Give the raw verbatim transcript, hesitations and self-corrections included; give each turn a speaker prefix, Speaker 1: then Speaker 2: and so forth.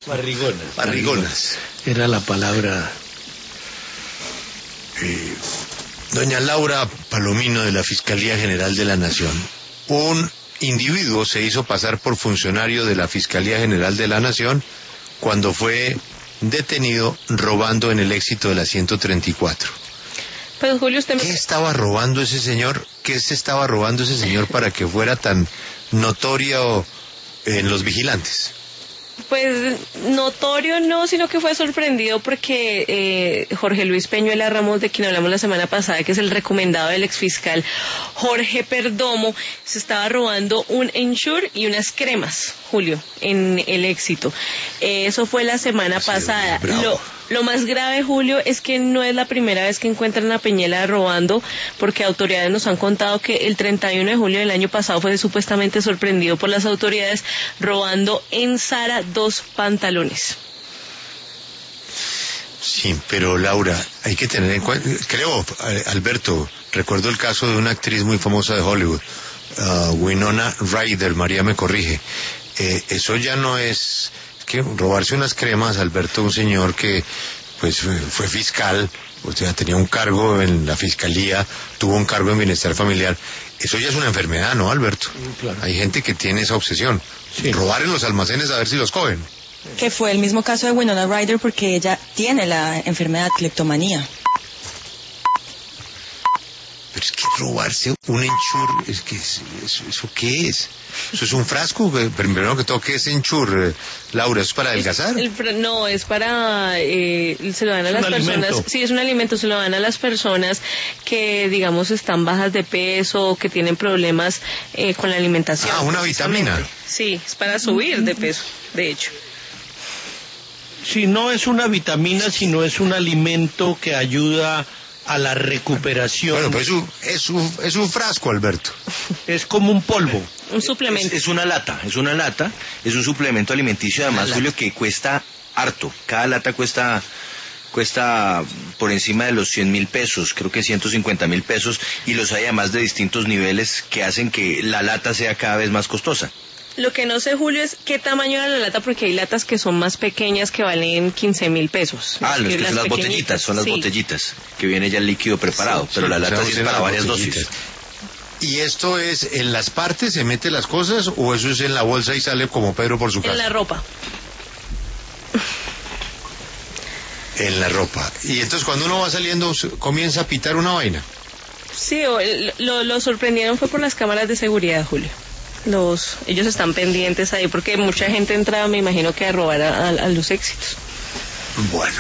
Speaker 1: Barrigonas.
Speaker 2: Barrigonas.
Speaker 1: Era la palabra.
Speaker 2: Eh, doña Laura Palomino, de la Fiscalía General de la Nación. Un individuo se hizo pasar por funcionario de la Fiscalía General de la Nación cuando fue detenido robando en el Éxito de la ciento treinta y cuatro.
Speaker 3: Pues Julio, usted me...
Speaker 2: ¿Qué estaba robando ese señor? ¿Qué se estaba robando ese señor para que fuera tan notorio en los vigilantes?
Speaker 3: Pues notorio no, sino que fue sorprendido porque eh, Jorge Luis Peñuela Ramos, de quien hablamos la semana pasada, que es el recomendado del exfiscal Jorge Perdomo, se estaba robando un Ensure y unas cremas, Julio, en el Éxito. Eh, eso fue la semana sí, pasada. Lo, lo más grave, Julio, es que no es la primera vez que encuentran a Peñuela robando, porque autoridades nos han contado que el treinta y uno de julio del año pasado fue supuestamente sorprendido por las autoridades robando en Zara dos pantalones.
Speaker 2: Sí, pero Laura, hay que tener en cuenta, creo, Alberto, recuerdo el caso de una actriz muy famosa de Hollywood, uh, Winona Ryder, María me corrige, eh, eso ya no es, es que robarse unas cremas, Alberto, un señor que pues fue fiscal, o sea, tenía un cargo en la fiscalía, tuvo un cargo en bienestar familiar, eso ya es una enfermedad, ¿no, Alberto? Claro. Hay gente que tiene esa obsesión, sí. Robar en los almacenes a ver si los cogen.
Speaker 4: Que fue el mismo caso de Winona Ryder, porque ella tiene la enfermedad cleptomanía.
Speaker 2: Pero es que robarse un Ensure, es que es, es, ¿eso qué es? ¿Eso es un frasco? Primero que todo, ¿qué es Ensure, Laura? ¿Eso es para adelgazar?
Speaker 3: El, el, no, es para... Eh, se lo dan a las personas... Alimento. Sí, es un alimento, se lo dan a las personas que, digamos, están bajas de peso, que tienen problemas eh, con la alimentación.
Speaker 2: Ah, una vitamina.
Speaker 3: Sí, es para subir de peso, de hecho.
Speaker 1: Sí, no es una vitamina, sino es un alimento que ayuda a la recuperación.
Speaker 2: Bueno, pues es un, es un, es un frasco, Alberto.
Speaker 1: Es como un polvo.
Speaker 3: Un suplemento.
Speaker 5: Es, es una lata, es una lata, es un suplemento alimenticio, además, Julio, que cuesta harto. Cada lata cuesta cuesta por encima de los cien mil pesos, creo que ciento cincuenta mil pesos, y los hay además de distintos niveles que hacen que la lata sea cada vez más costosa.
Speaker 3: Lo que no sé, Julio, es qué tamaño era la lata, porque hay latas que son más pequeñas que valen quince mil pesos.
Speaker 5: Ah, los que son las botellitas, son las sí. botellitas, que viene ya el líquido preparado, sí, pero sí, la lata sí es para varias botellitas. dosis.
Speaker 2: ¿Y esto es en las partes, se mete las cosas, o eso es en la bolsa y sale como Pedro por su casa?
Speaker 3: En la ropa.
Speaker 2: En la ropa. Y entonces cuando uno va saliendo, comienza a pitar una vaina.
Speaker 3: Sí, lo, lo sorprendieron fue por las cámaras de seguridad, Julio. Los, ellos están pendientes ahí porque mucha gente entraba, me imagino que a robar a, a, a los Éxitos.
Speaker 2: Bueno.